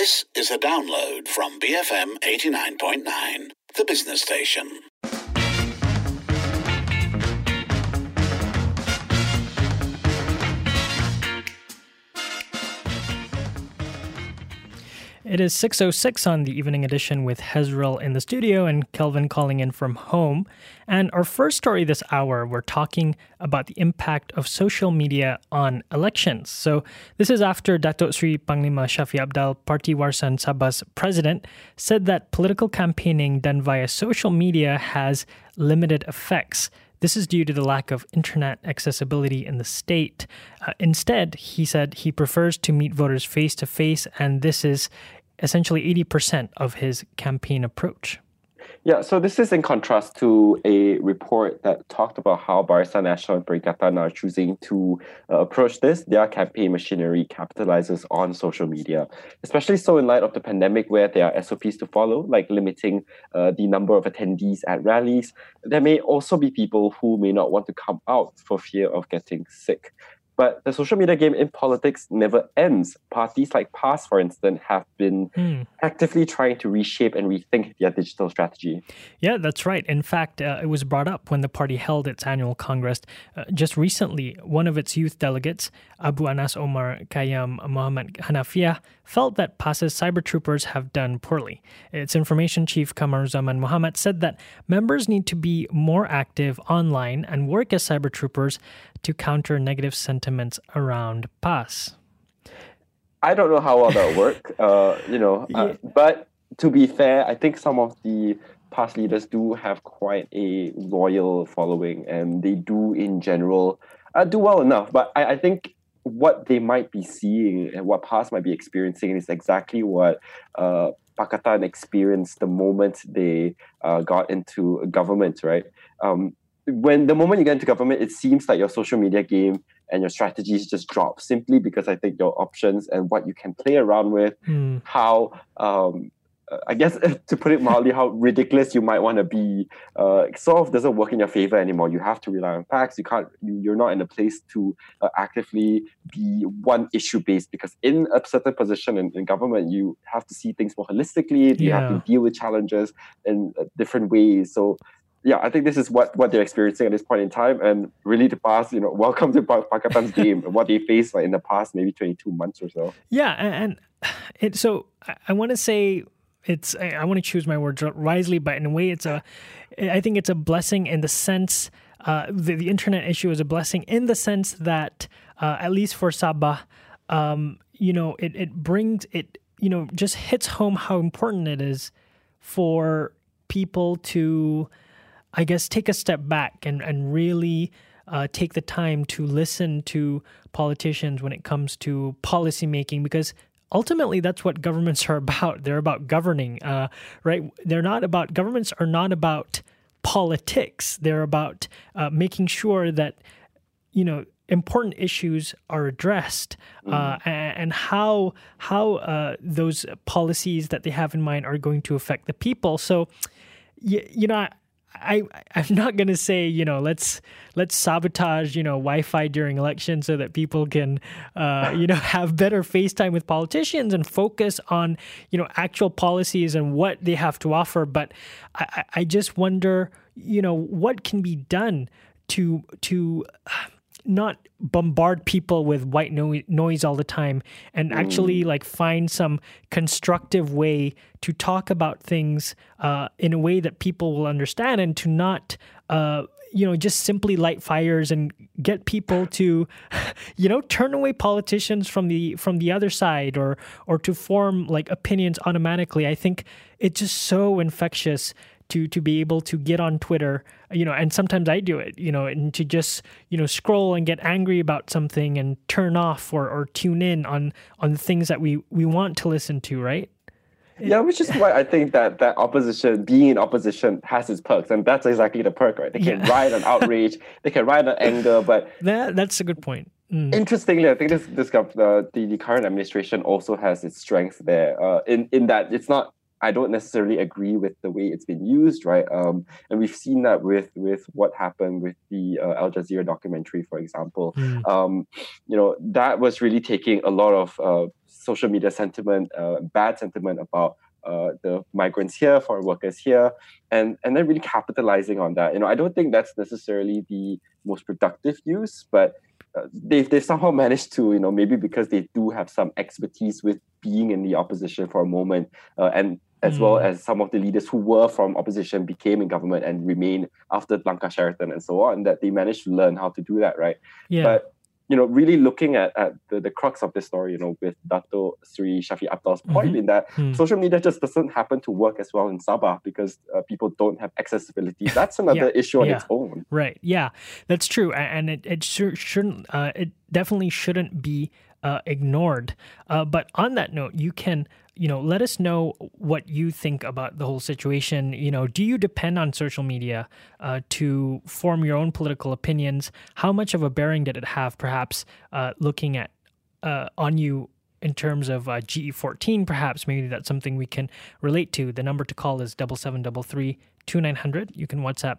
This is a download from BFM 89.9, the business station. It is 6:06 on the evening edition with Hezrel in the studio and Kelvin calling in from home. And our first story this hour, we're talking about the impact of social media on elections. So this is after Datuk Sri Panglima Shafie Apdal, Parti Warisan Sabah's president, said that political campaigning done via social media has limited effects. This is due to the lack of internet accessibility in the state. Instead, he said he prefers to meet voters face to face, and this is essentially 80% of his campaign approach. Yeah, so this is in contrast to a report that talked about how Barisan Nasional and Perikatan are choosing to approach this. Their campaign machinery capitalizes on social media, especially so in light of the pandemic where there are SOPs to follow, like limiting the number of attendees at rallies. There may also be people who may not want to come out for fear of getting sick. But the social media game in politics never ends. Parties like PAS, for instance, have been actively trying to reshape and rethink their digital strategy. Yeah, that's right. In fact, it was brought up when the party held its annual congress. Just recently, one of its youth delegates, Abu Anas Omar Khayyam Muhammad Hanafiah, felt that PAS's cyber troopers have done poorly. Its information chief, Kamaruzaman Muhammad, said that members need to be more active online and work as cyber troopers to counter negative sentiments around PAS. I don't know how well that will work, but to be fair, I think some of the PAS leaders do have quite a loyal following, and they do, in general, do well enough. But I think what they might be seeing and what PAS might be experiencing is exactly what Pakatan experienced the moment they got into government, right? When the moment you get into government, it seems like your social media game and your strategies just drop simply because I think your options and what you can play around with, how, I guess, to put it mildly, how ridiculous you might want to be, sort of doesn't work in your favor anymore. You have to rely on facts. You're not in a place to actively be one issue based, because in a certain position in government, you have to see things more holistically. You have to deal with challenges in different ways. So, yeah, I think this is what they're experiencing at this point in time, and really to PAS, welcome to Pakatan's game, what they faced in the past maybe 22 months or so. Yeah, and so I want to say I want to choose my words wisely, but in a way I think it's a blessing in the sense, the internet issue is a blessing in the sense that, at least for Sabah, it just hits home how important it is for people to, I guess, take a step back and really take the time to listen to politicians when it comes to policy making, because ultimately that's what governments are about. They're about governing, right? Governments are not about politics. They're about making sure that, important issues are addressed, and how those policies that they have in mind are going to affect the people. So, I'm not going to say, let's sabotage, Wi-Fi during elections so that people can, have better FaceTime with politicians and focus on, actual policies and what they have to offer. But I just wonder, what can be done to not bombard people with white noise all the time, and actually find some constructive way to talk about things in a way that people will understand, and to not just simply light fires and get people to turn away politicians from the other side, or to form opinions automatically. I think it's just so infectious to be able to get on Twitter, and sometimes I do it, and to just, scroll and get angry about something and turn off or tune in on the things that we want to listen to, right? Yeah, which is why I think that opposition, being in opposition, has its perks, and that's exactly the perk, right? They can ride on outrage, they can ride on anger, but that's a good point. Interestingly, I think the current administration also has its strengths there, in that it's not. I don't necessarily agree with the way it's been used, right? And we've seen that with what happened with the Al Jazeera documentary, for example. That was really taking a lot of social media sentiment, bad sentiment about the migrants here, foreign workers here, and then really capitalizing on that. I don't think that's necessarily the most productive use, but they've somehow managed to, maybe because they do have some expertise with being in the opposition for a moment, and as well as some of the leaders who were from opposition became in government and remained after Langkah Sheraton and so on, that they managed to learn how to do that, right? Yeah. But really looking at the crux of the story, with Dato Sri Shafi Abdul's point in that social media just doesn't happen to work as well in Sabah because people don't have accessibility. That's another issue on its own. Right. Yeah, that's true. And it shouldn't, it definitely shouldn't be ignored. But on that note, you can, let us know what you think about the whole situation. Do you depend on social media to form your own political opinions? How much of a bearing did it have, perhaps, looking at on you in terms of GE14, perhaps? Maybe that's something we can relate to. The number to call is 7733-2900. You can WhatsApp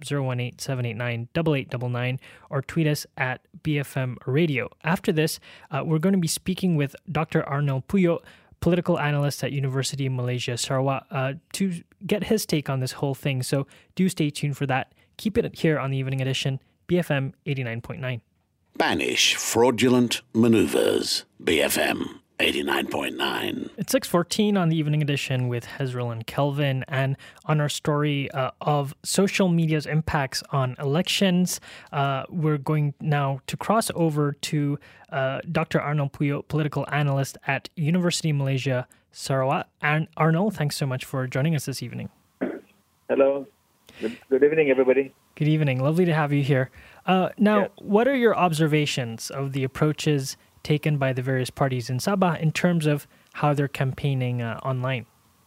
018-789-8899 or tweet us at BFM Radio. After this, we're going to be speaking with Dr. Arnel Puyo, political analyst at University of Malaysia, Sarawak, to get his take on this whole thing. So do stay tuned for that. Keep it here on the Evening Edition, BFM 89.9. Banish fraudulent maneuvers, BFM 89.9. It's 6:14 on the Evening Edition with Hezril and Kelvin, and on our story of social media's impacts on elections, we're going now to cross over to Dr. Arnel Puyo, political analyst at University of Malaysia, Sarawak. And Arnel, thanks so much for joining us this evening. Hello. Good evening, everybody. Good evening. Lovely to have you here. What are your observations of the approaches taken by the various parties in Sabah in terms of how they're campaigning online?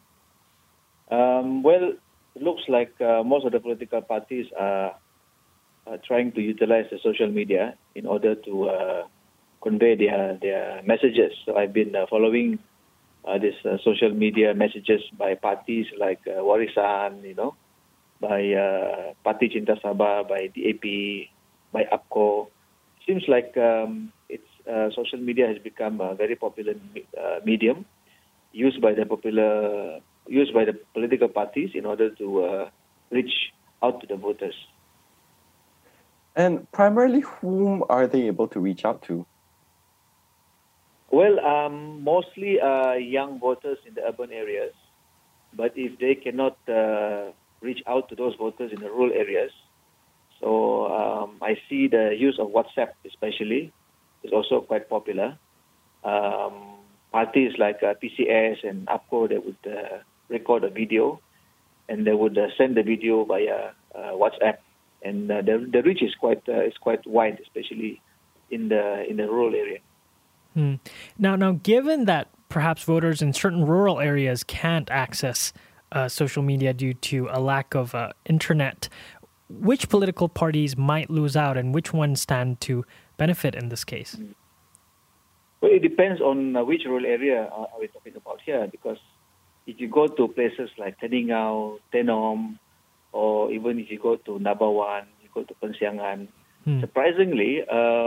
Well, it looks like most of the political parties are trying to utilize the social media in order to convey their messages. So I've been following these social media messages by parties like Warisan, by Parti Cinta Sabah, by DAP, by APCO. Seems like social media has become a very popular medium used by the political parties in order to reach out to the voters. And primarily, whom are they able to reach out to? Well, mostly young voters in the urban areas. But if they cannot reach out to those voters in the rural areas, so I see the use of WhatsApp especially is also quite popular. Parties like PCS and APCO, they would record a video and they would send the video via WhatsApp, and the reach is quite wide, especially in the rural area. Now, given that perhaps voters in certain rural areas can't access social media due to a lack of internet, which political parties might lose out and which ones stand to benefit in this case? Well, it depends on which rural area are we talking about here, because if you go to places like Teningau, Tenom, or even if you go to Nabawan, you go to Pensiangan, surprisingly,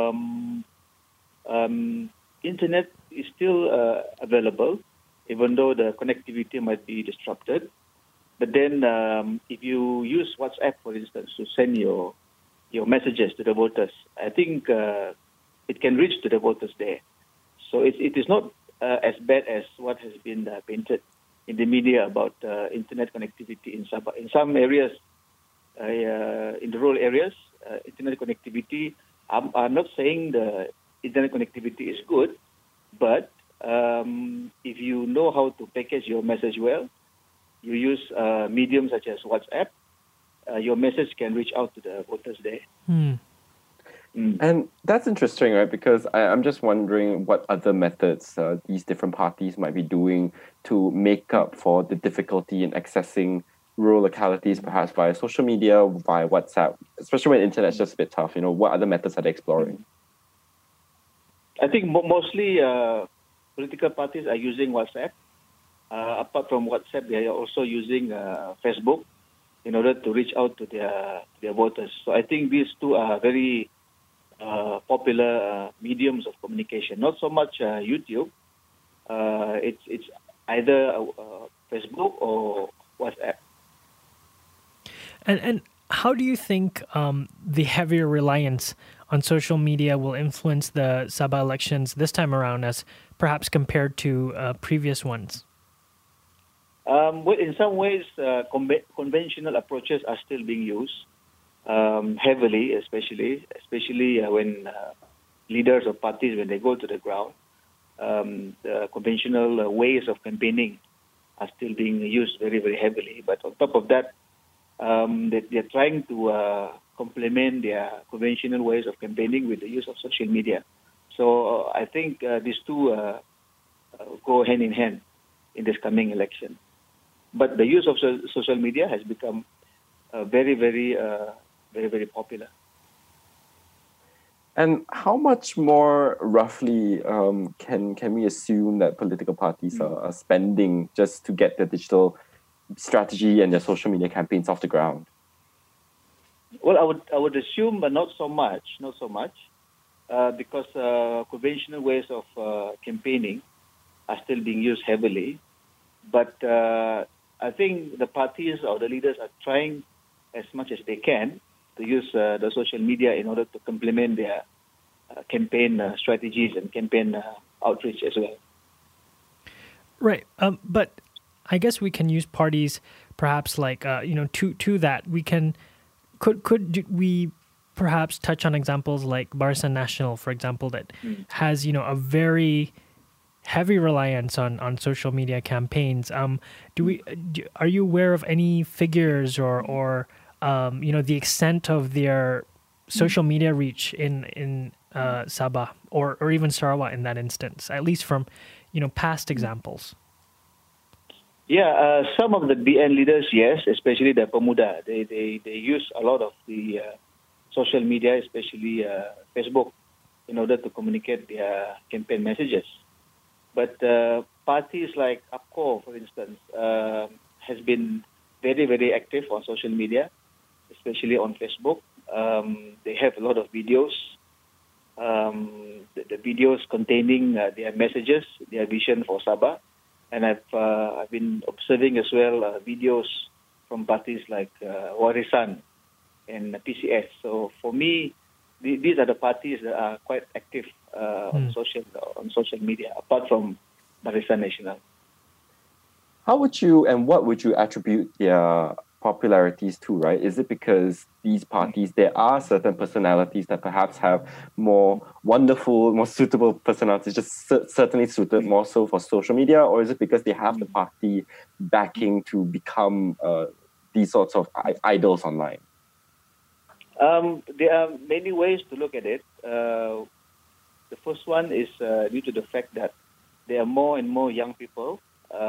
internet is still available, even though the connectivity might be disrupted. But then if you use WhatsApp, for instance, to send your messages to the voters, I think it can reach to the voters there. So it is not as bad as what has been painted in the media about internet connectivity in Sabah. In some areas, in the rural areas, internet connectivity, I'm not saying the internet connectivity is good, but if you know how to package your message well, you use mediums such as WhatsApp, your message can reach out to the voters there. And that's interesting, right? Because I'm just wondering what other methods these different parties might be doing to make up for the difficulty in accessing rural localities, perhaps via social media, via WhatsApp, especially when internet's just a bit tough. What other methods are they exploring? I think mostly political parties are using WhatsApp. Apart from WhatsApp, they are also using Facebook in order to reach out to their voters. So I think these two are very popular mediums of communication. Not so much YouTube. it's either Facebook or WhatsApp. And how do you think the heavier reliance on social media will influence the Sabah elections this time around, as perhaps compared to previous ones? Well, in some ways, conventional approaches are still being used heavily, especially when leaders of parties, when they go to the ground. The conventional ways of campaigning are still being used very, very heavily. But on top of that, they're trying to complement their conventional ways of campaigning with the use of social media. So I think these two go hand in hand in this coming election. But the use of social media has become very, very popular. And how much more roughly can we assume that political parties are spending just to get their digital strategy and their social media campaigns off the ground? Well, I would assume not so much, because conventional ways of campaigning are still being used heavily. But I think the parties or the leaders are trying as much as they can to use the social media in order to complement their campaign strategies and campaign outreach as well. Right. But I guess we can use parties perhaps like, to that. We can, could we perhaps touch on examples like Barisan Nasional, for example, that has, a very heavy reliance on social media campaigns. Are you aware of any figures or the extent of their social media reach in Sabah or even Sarawak in that instance, at least from past examples? Yeah, some of the BN leaders, yes, especially the Pemuda, they use a lot of the social media, especially Facebook, in order to communicate their campaign messages. But parties like APCO, for instance, has been very, very active on social media, especially on Facebook. They have a lot of videos, the videos containing their messages, their vision for Sabah. And I've been observing as well videos from parties like Warisan and PCS. So for me, these are the parties that are quite active on social media, apart from Barisan Nasional. What would you attribute their popularities to, right? Is it because these parties, there are certain personalities that perhaps have more wonderful, more suitable personalities, just certainly suited more so for social media, or is it because they have the party backing to become these sorts of idols online? There are many ways to look at it. The first one is due to the fact that there are more and more young people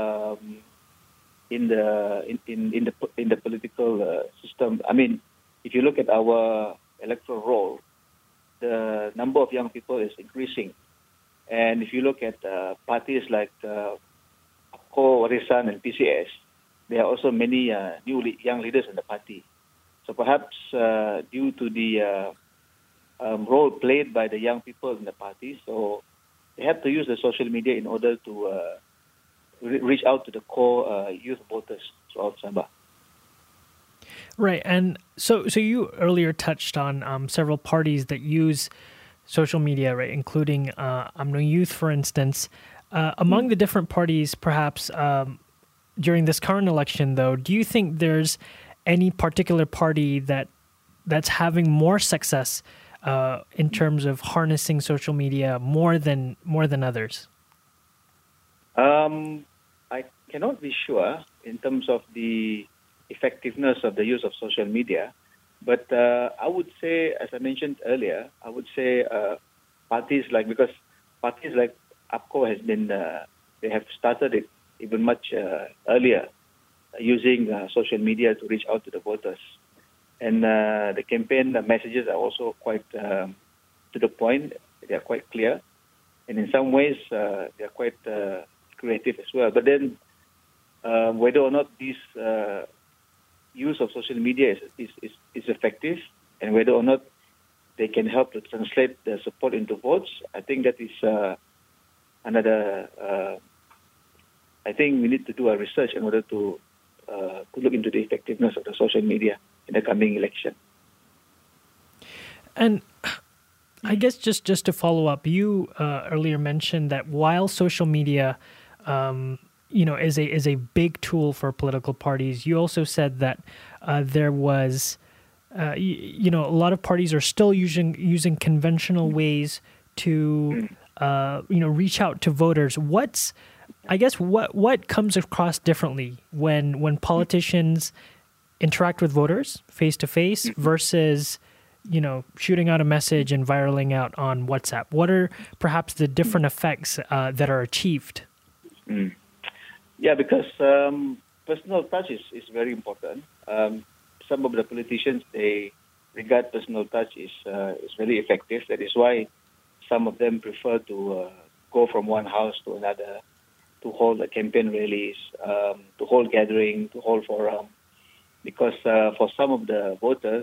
in the political system. I mean, if you look at our electoral roll, the number of young people is increasing. And if you look at parties like APCO, Warisan, and PCS, there are also many young leaders in the party. So perhaps due to the role played by the young people in the party, so they have to use the social media in order to reach out to the core youth voters throughout Sabah. Right, and so you earlier touched on several parties that use social media, right, including UMNO Youth, for instance. Among the different parties, perhaps during this current election, though, do you think there's any particular party that's having more success in terms of harnessing social media more than others? I cannot be sure in terms of the effectiveness of the use of social media, but I would say, as I mentioned earlier, parties like APCO has been, they have started it even much earlier, using social media to reach out to the voters. And the campaign messages are also quite to the point. They are quite clear. And in some ways, they are quite creative as well. But then whether or not this use of social media is effective, and whether or not they can help to translate the support into votes, I think that is another I think we need to do a research in order to look into the effectiveness of the social media in the coming election. And I guess just to follow up, you earlier mentioned that while social media, is a big tool for political parties, you also said that there was, a lot of parties are still using conventional ways to, reach out to voters. What comes across differently when politicians interact with voters face to face versus shooting out a message and viraling out on WhatsApp? What are perhaps the different effects that are achieved? Yeah, because personal touch is very important. Some of the politicians, they regard personal touch is very effective. That is why some of them prefer to go from one house to another, to hold campaign rallies, to hold gathering, to hold forum. Because for some of the voters,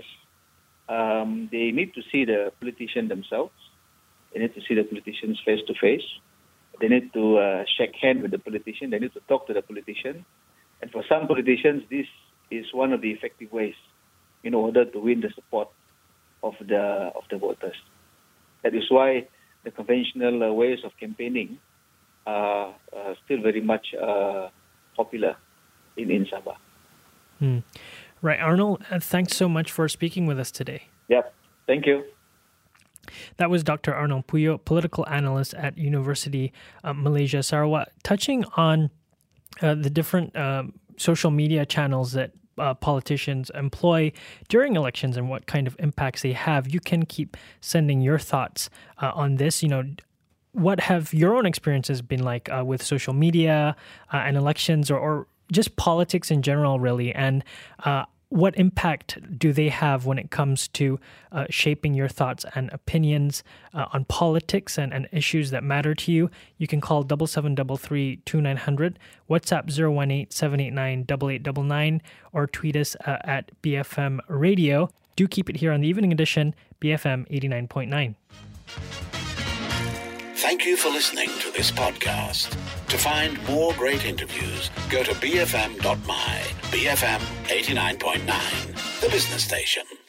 they need to see the politician themselves. They need to see the politicians face to face. They need to shake hands with the politician. They need to talk to the politician. And for some politicians, this is one of the effective ways in order to win the support of the voters. That is why the conventional ways of campaigning are still very much popular in Sabah. Right, Arnold, thanks so much for speaking with us today. Yep, thank you. That was Dr. Arnold Puyo, political analyst at University of Malaysia Sarawak, touching on the different social media channels that politicians employ during elections and what kind of impacts they have. You can keep sending your thoughts on this. What have your own experiences been like with social media and elections or just politics in general, really? And what impact do they have when it comes to shaping your thoughts and opinions on politics and issues that matter to you? You can call 7733-2900, WhatsApp 018-789-8899, or tweet us at BFM Radio. Do keep it here on the Evening Edition, BFM 89.9. Thank you for listening to this podcast. To find more great interviews, go to bfm.my, BFM 89.9, the business station.